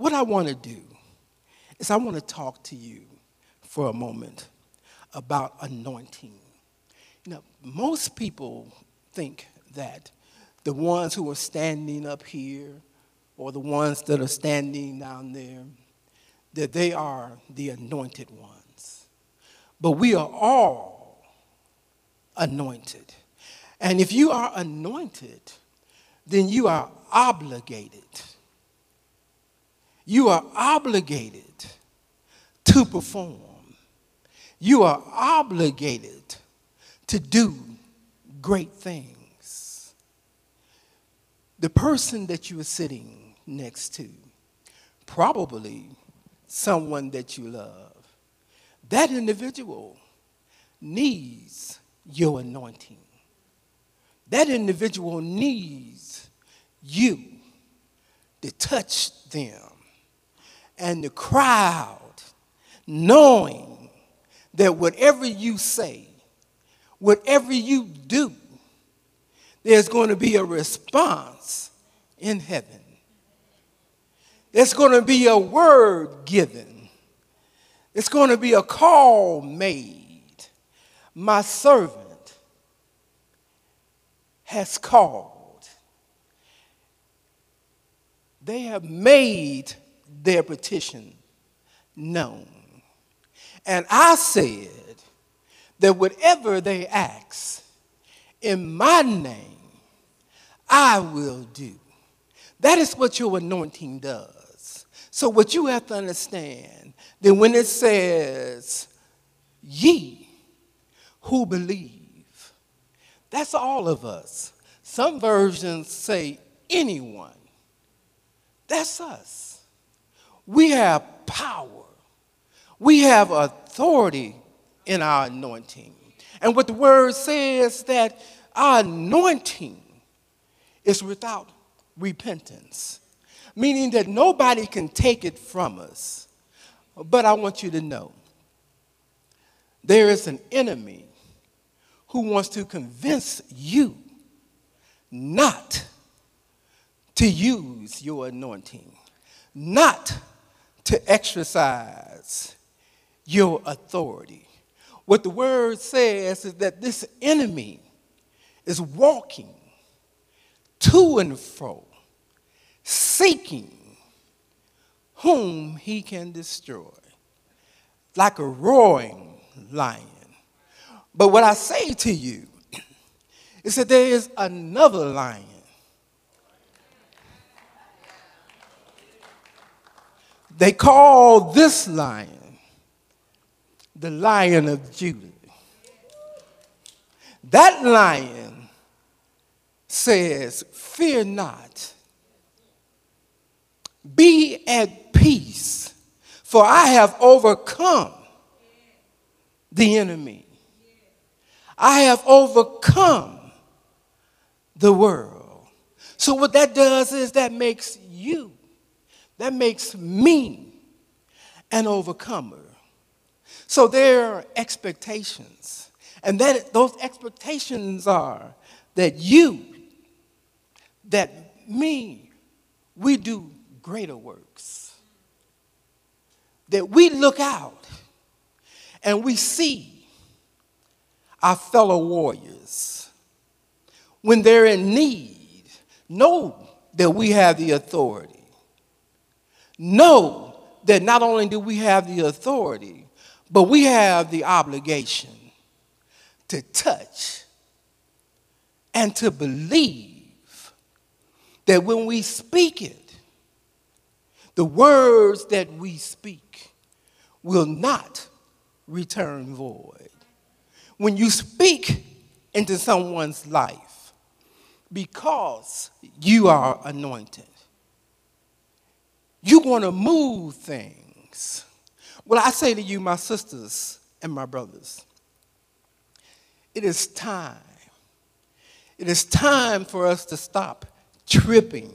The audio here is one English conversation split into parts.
what I want to do is I want to talk to you for a moment about anointing. Most people think that the ones who are standing up here or the ones that are standing down there, that they are the anointed ones. But we are all anointed. And if you are anointed, then you are obligated. You are obligated to perform. You are obligated to do great things. The person that you are sitting next to, probably someone that you love, that individual needs your anointing. That individual needs you to touch them. And the crowd, knowing that whatever you say, whatever you do, there's going to be a response in heaven. There's going to be a word given. It's going to be a call made. My servant has called. They have made their petition known. And I said that whatever they ask in my name, I will do. That is what your anointing does. So what you have to understand, that when it says, ye who believe, that's all of us. Some versions say anyone. That's us. We have power. We have authority in our anointing. And what the word says, that our anointing is without repentance, meaning that nobody can take it from us. But I want you to know, there is an enemy who wants to convince you not to use your anointing, not to exercise your authority. What the word says is that this enemy is walking to and fro, seeking whom he can destroy, like a roaring lion. But what I say to you is that there is another lion. They call this lion the Lion of Judah. That lion says, fear not, be at peace, for I have overcome the enemy. I have overcome the world. So what that does is that makes you, that makes me an overcomer. So there are expectations. And that those expectations are that you, that me, we do greater works. That we look out and we see our fellow warriors. When they're in need, know that we have the authority. Know that not only do we have the authority, but we have the obligation to touch and to believe that when we speak it, the words that we speak will not return void. When you speak into someone's life, because you are anointed, you're going to move things. Well, I say to you, my sisters and my brothers, it is time. It is time for us to stop tripping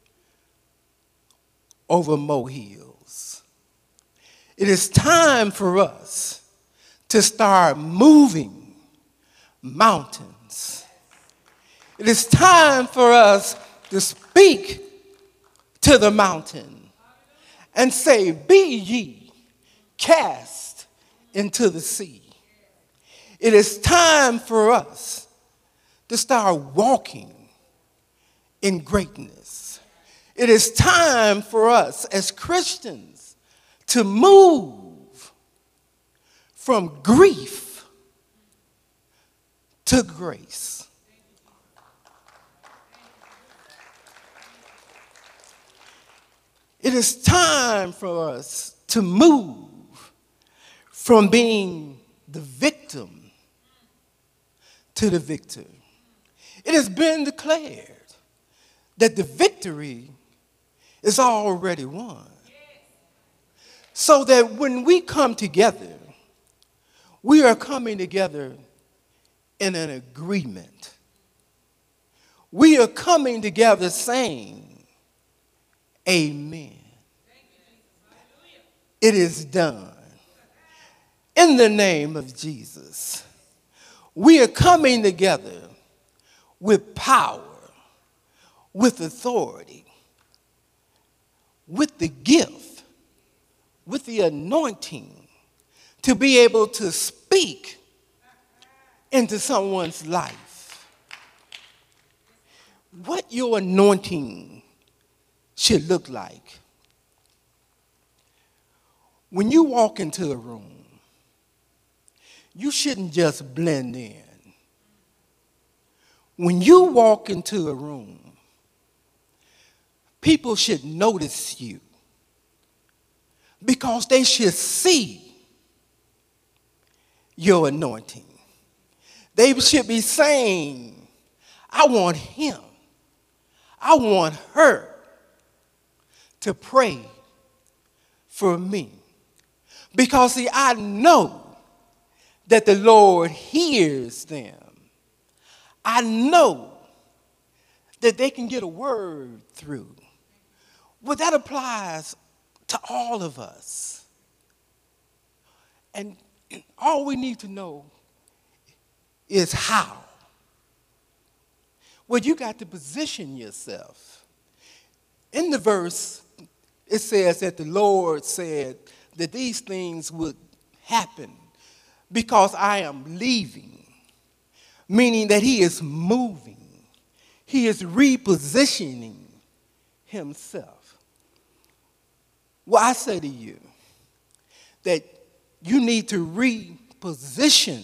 over molehills. It is time for us to start moving mountains. It is time for us to speak to the mountain and say, be ye cast into the sea. It is time for us to start walking in greatness. It is time for us as Christians to move from grief to grace. It is time for us to move from being the victim to the victor. It has been declared that the victory is already won. So that when we come together, we are coming together in an agreement. We are coming together saying, amen. It is done. In the name of Jesus. We are coming together with power, with authority, with the gift, with the anointing to be able to speak into someone's life. What your anointing should look like. When you walk into a room, you shouldn't just blend in. When you walk into a room, people should notice you because they should see your anointing. They should be saying, I want him, I want her to pray for me. Because see, I know that the Lord hears them. I know that they can get a word through. Well, that applies to all of us. And all we need to know is how. Well, you got to position yourself. In the verse, it says that the Lord said that these things would happen because I am leaving, meaning that he is moving. He is repositioning himself. Well, I say to you that you need to reposition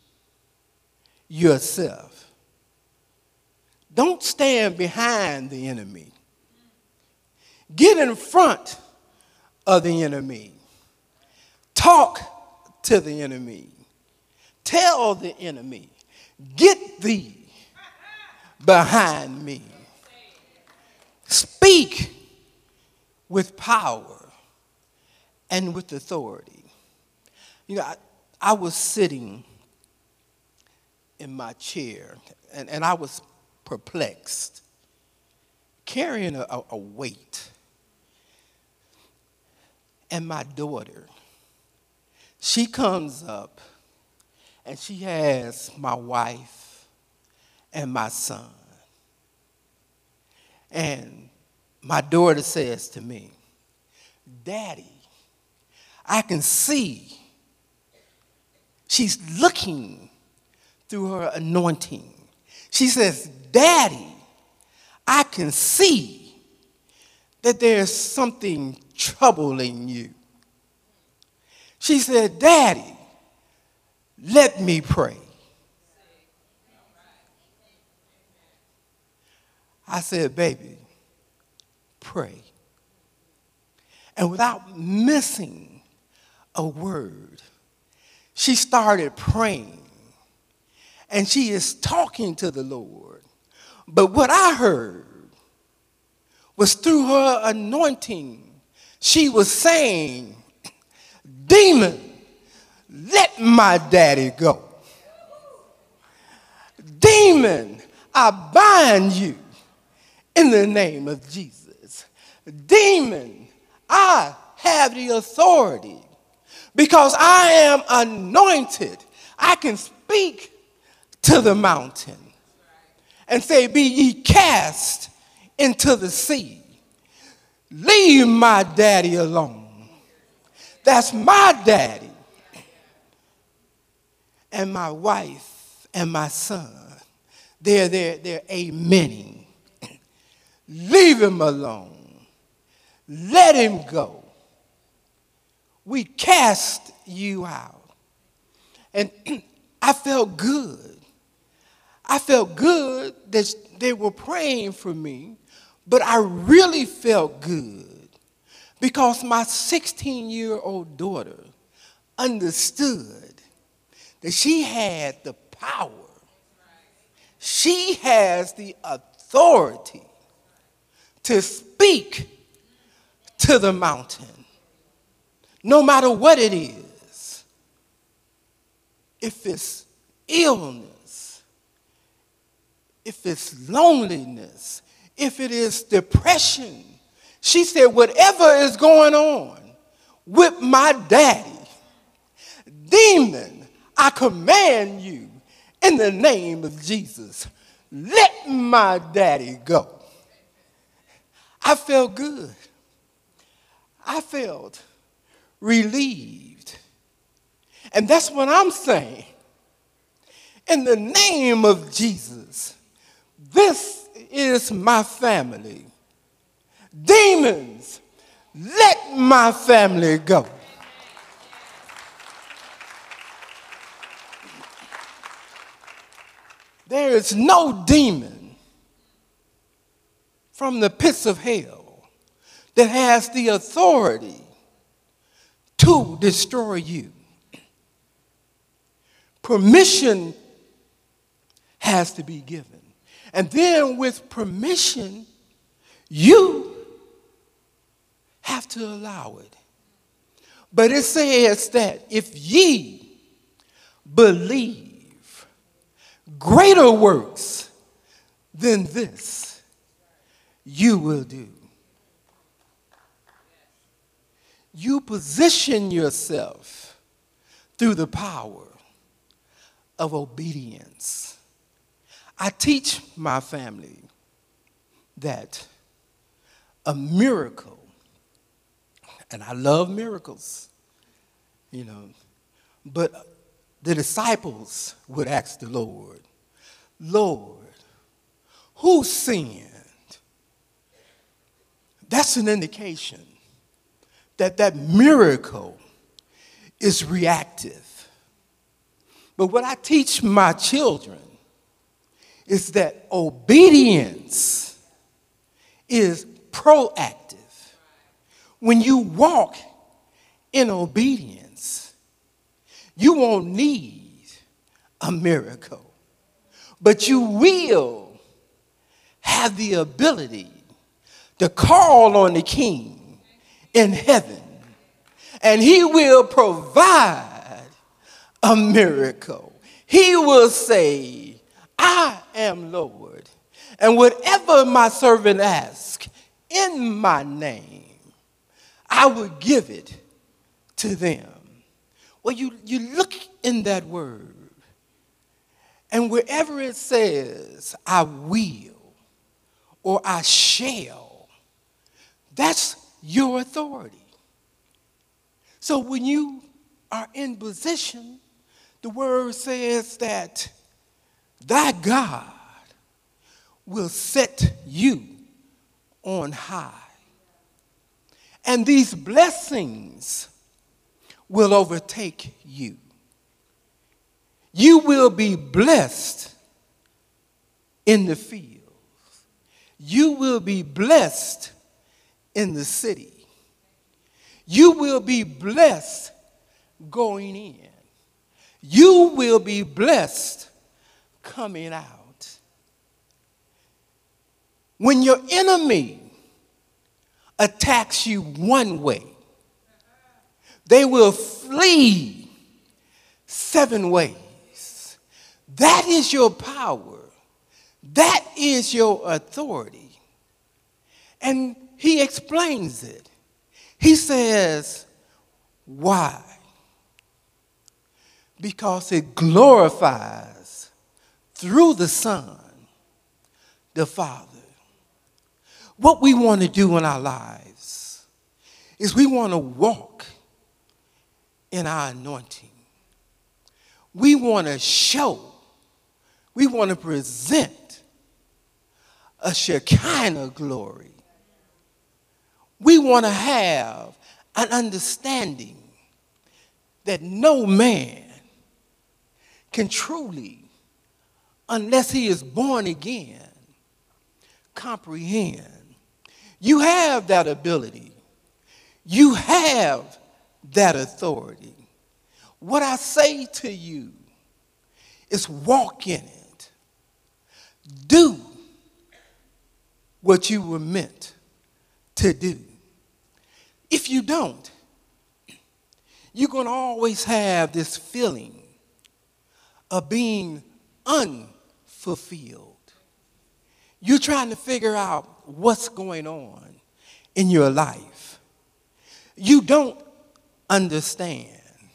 yourself. Don't stand behind the enemy. Get in front of the enemy. Talk to the enemy. Tell the enemy, get thee behind me. Speak with power and with authority. You know, I was sitting in my chair and I was perplexed, carrying a weight. And my daughter, she comes up and she has my wife and my son. And my daughter says to me, Daddy, I can see she's looking through her anointing. She says, Daddy, I can see that there's something troubling you. She said, Daddy, let me pray. I said, baby, pray. And without missing a word, she started praying. And she is talking to the Lord. But what I heard was through her anointing, she was saying, demon, let my daddy go. Demon, I bind you in the name of Jesus. Demon, I have the authority because I am anointed. I can speak to the mountain and say, be ye cast into the sea. Leave my daddy alone. That's my daddy. And my wife and my son, they're amening. Leave him alone. Let him go. We cast you out. And I felt good. I felt good that they were praying for me, but I really felt good because my 16-year-old daughter understood that she had the power. She has the authority to speak to the mountain, no matter what it is. If it's illness, if it's loneliness, if it is depression, she said, whatever is going on with my daddy, demon, I command you in the name of Jesus, let my daddy go. I felt good. I felt relieved. And that's what I'm saying. In the name of Jesus, this is my family. Demons, let my family go. There is no demon from the pits of hell that has the authority to destroy you. Permission has to be given. And then with permission, you have to allow it. But it says that if ye believe, greater works than this you will do. You position yourself through the power of obedience. I teach my family that a miracle, and I love miracles, but the disciples would ask the Lord, Lord, who sinned? That's an indication that that miracle is reactive. But what I teach my children is that obedience is proactive. When you walk in obedience, you won't need a miracle, but you will have the ability to call on the King in heaven, and he will provide a miracle. He will say, I am Lord, and whatever my servant asks in my name, I will give it to them. Well, you look in that word, and wherever it says, I will or I shall, that's your authority. So when you are in position, the word says that thy God will set you on high. And these blessings will overtake you. You will be blessed in the fields. You will be blessed in the city. You will be blessed going in. You will be blessed coming out. When your enemy attacks you one way, they will flee 7 ways. That is your power. That is your authority. And he explains it. He says, why? Because it glorifies through the Son, the Father. what we want to do in our lives is we want to walk in our anointing. We want to show, we want to present a Shekinah glory. We want to have an understanding that no man can truly, unless he is born again, comprehend. You have that ability. You have that authority. What I say to you is walk in it. Do what you were meant to do. If you don't, you're going to always have this feeling of being unfulfilled. You're trying to figure out what's going on in your life. You don't understand.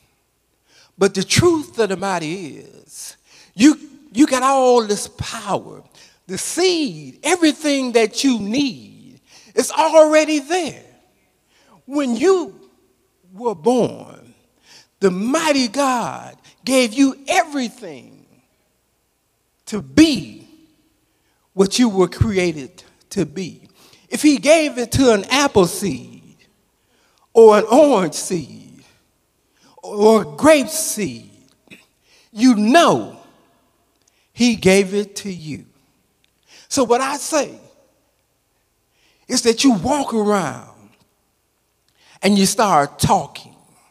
But the truth of the matter is, you got all this power. The seed, everything that you need is already there. When you were born, the mighty God gave you everything to be what you were created to be. If he gave it to an apple seed or an orange seed or a grape seed, you know he gave it to you. So what I say is that you walk around and you start talking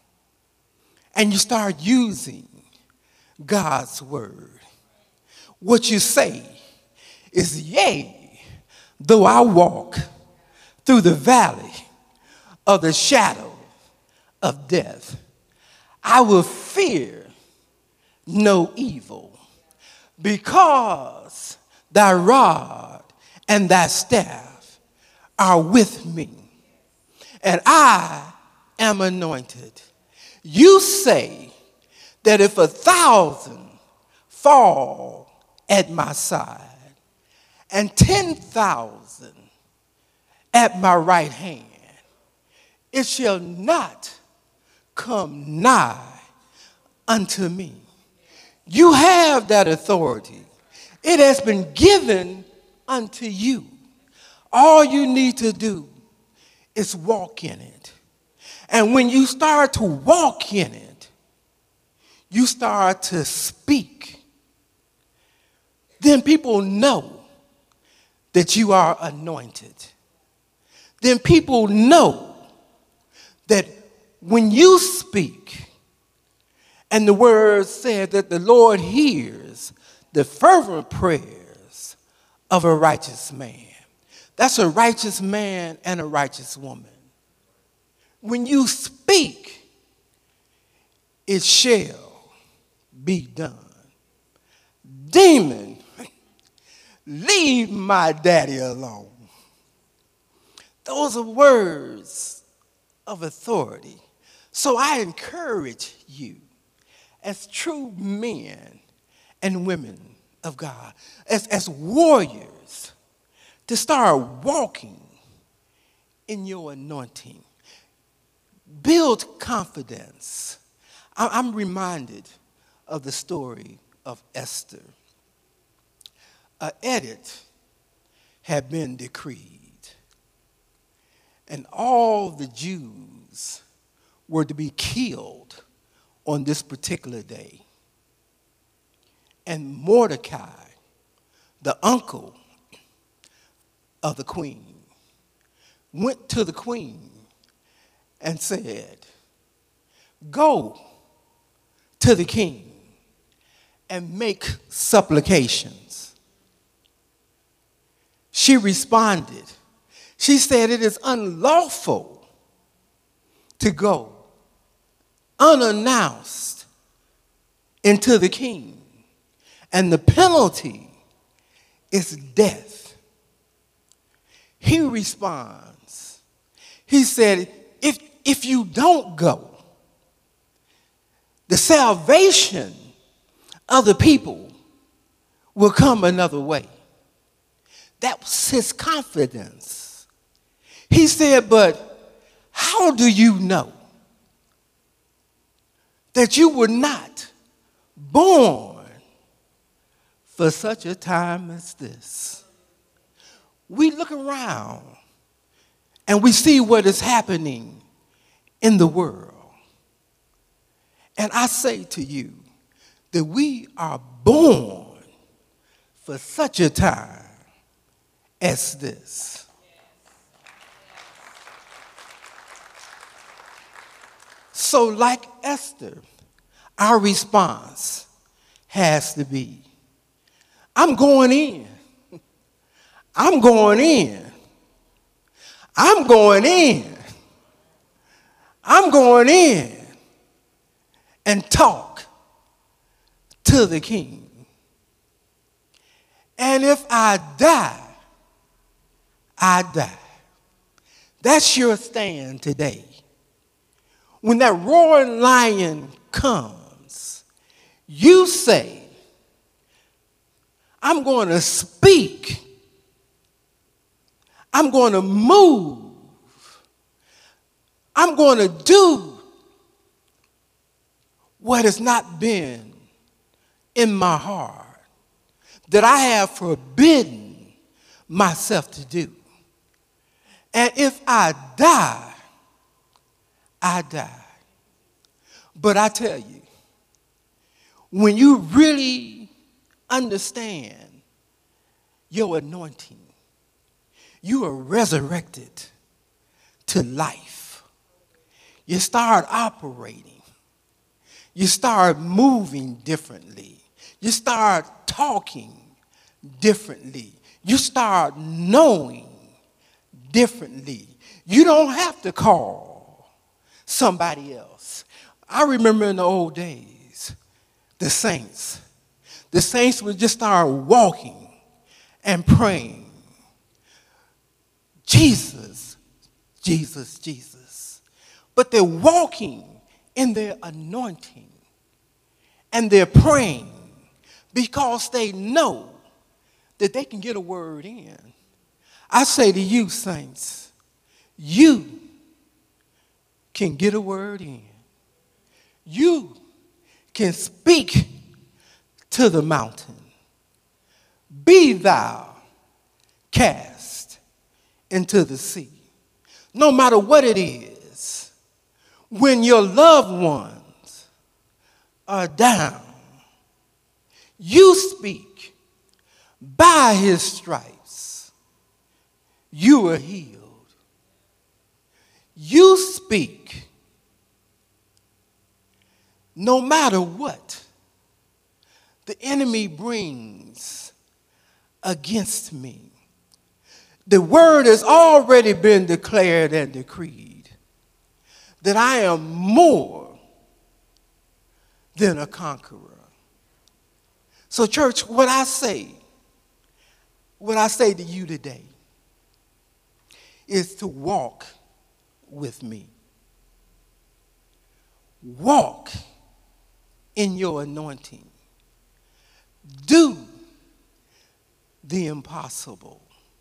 and you start using God's word. What you say is, yea, though I walk through the valley of the shadow of death, I will fear no evil, because thy rod and thy staff are with me, and I am anointed. You say that if 1,000 fall at my side and 10,000 at my right hand, it shall not come nigh unto me. You have that authority. It has been given unto you. All you need to do is walk in it. And when you start to walk in it, you start to speak. Then people know that you are anointed. Then people know that when you speak, and the word said that the Lord hears the fervent prayers of a righteous man. That's a righteous man and a righteous woman. When you speak, it shall be done. Demon, leave my daddy alone. Those are words of authority. So I encourage you, as true men and women of God, as warriors, to start walking in your anointing. Build confidence. I'm reminded of the story of Esther. An edict had been decreed, and all the Jews were to be killed on this particular day. And Mordecai, the uncle of the queen, went to the queen and said, go to the king and make supplications. She responded. She said, it is unlawful to go unannounced into the king, and the penalty is death. He responds. He said, if you don't go, the salvation of the people will come another way. That was his confidence He said, but how do you know that you were not born for such a time as this? We look around and we see what is happening in the world. And I say to you that we are born for such a time as this. So like Esther, our response has to be, I'm going in. I'm going in. I'm going in. I'm going in and talk to the king. And if I die, I die. That's your stand today. When that roaring lion comes, you say, I'm going to speak. I'm going to move. I'm going to do what has not been in my heart, that I have forbidden myself to do. And if I die, I die. But I tell you, when you really understand your anointing, you are resurrected to life. You start operating. You start moving differently. You start talking differently. You start knowing differently. You don't have to call somebody else. I remember in the old days, the saints would just start walking and praying. Jesus, Jesus, Jesus. But they're walking in their anointing and they're praying because they know that they can get a word in. I say to you, saints, you can get a word in. You can speak to the mountain. Be thou cast into the sea. No matter what it is, when your loved ones are down, you speak, by his stripes, you are healed. You speak, no matter what the enemy brings against me. The word has already been declared and decreed that I am more than a conqueror. So church, what I say to you today is to walk with me. Walk in your anointing. Do the impossible.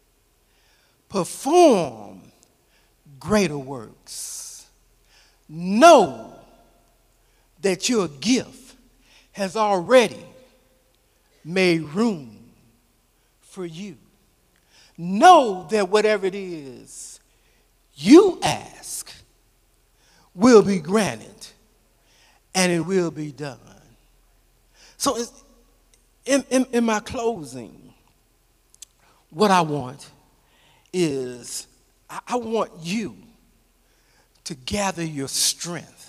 Perform greater works. Know that your gift has already made room for you. Know that whatever it is you ask will be granted and it will be done. So in my closing, what I want is I want you to gather your strength.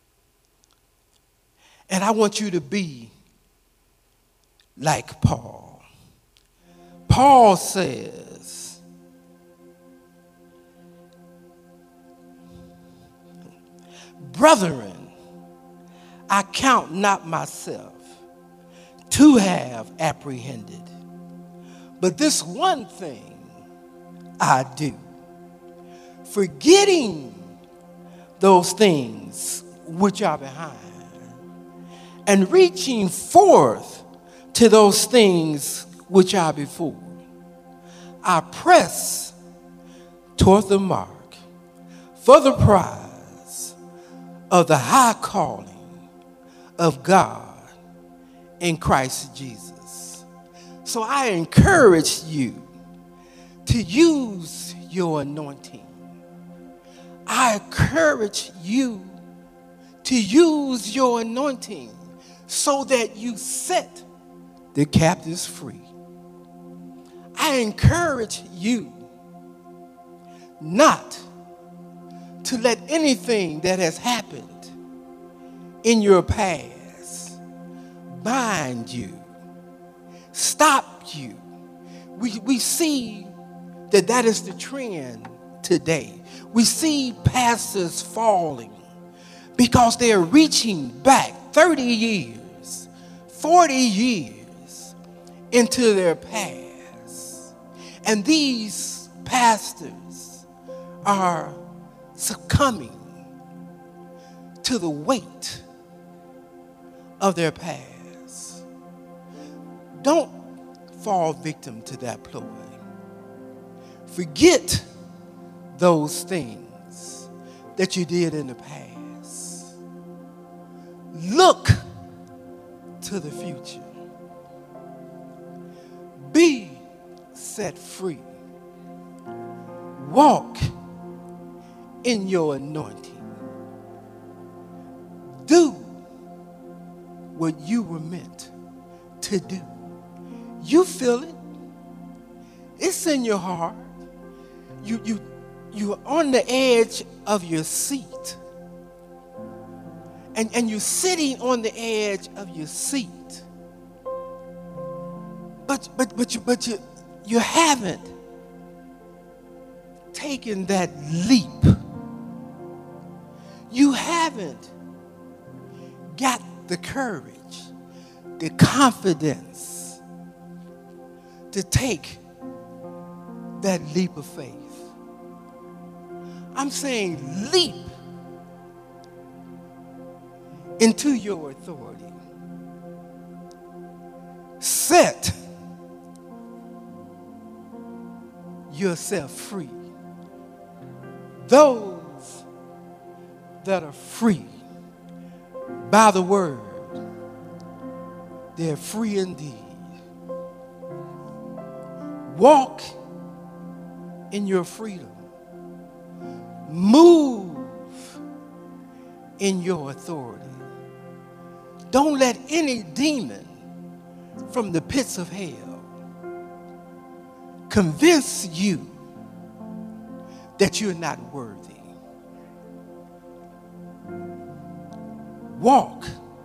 And I want you to be like Paul. Paul says, brethren, I count not myself to have apprehended, but this one thing I do, forgetting those things which are behind and reaching forth to those things which are before, I press toward the mark for the prize of the high calling of God in Christ Jesus. So I encourage you to use your anointing. I encourage you to use your anointing so that you set the captives free. I encourage you not to let anything that has happened in your past bind you, stop you. We see that is the trend today. We see pastors falling because they are reaching back 30 years, 40 years into their past. And these pastors are succumbing to the weight of their past. Don't fall victim to that ploy. Forget those things that you did in the past. Look to the future. Be set free. Walk in your anointing. Do what you were meant to do. You feel it. It's in your heart. You're on the edge of your seat. And you're sitting on the edge of your seat. But you haven't taken that leap. You haven't got the courage, the confidence to take that leap of faith. I'm saying leap into your authority. Set yourself free. Those that are free by the word, they're free indeed. Walk in your freedom. Move in your authority. Don't let any demon from the pits of hell convince you that you're not worthy. Walk.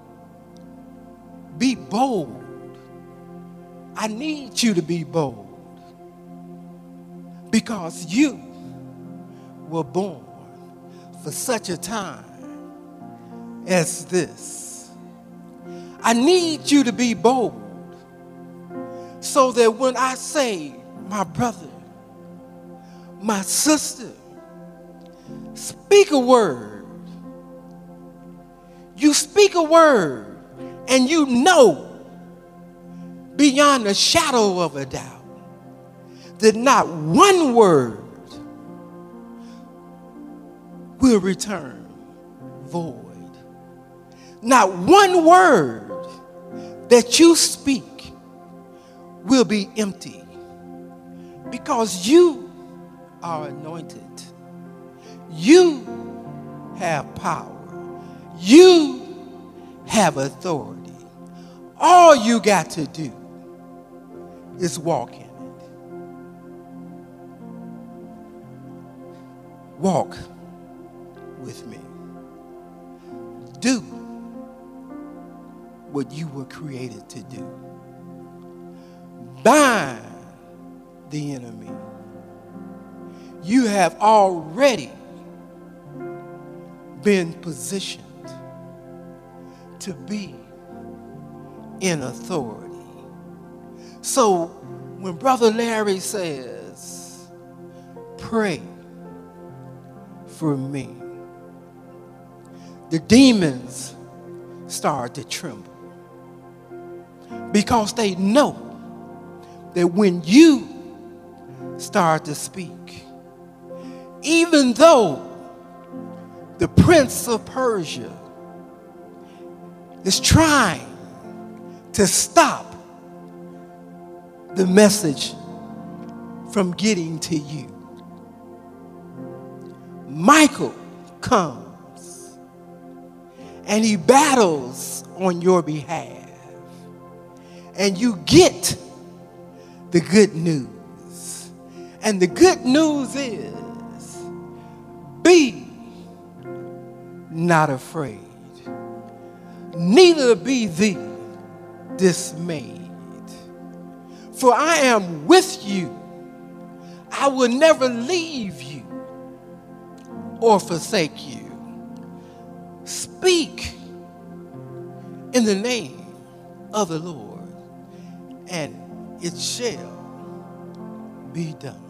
Be bold. I need you to be bold because you were born for such a time as this. I need you to be bold so that when I say, my brother, my sister, speak a word. You speak a word and you know beyond a shadow of a doubt that not one word will return void. Not one word that you speak will be empty because you are anointed. You have power. You have authority. All you got to do is walk in it. Walk with me. Do what you were created to do. Bind the enemy. You have already been positioned to be in authority. So when Brother Larry says, pray for me, the demons start to tremble because they know that when you start to speak, even though the prince of Persia is trying to stop the message from getting to you, Michael comes and he battles on your behalf, and you get the good news. And the good news is, be not afraid, neither be thee dismayed. For I am with you. I will never leave you or forsake you. Speak in the name of the Lord, and it shall be done.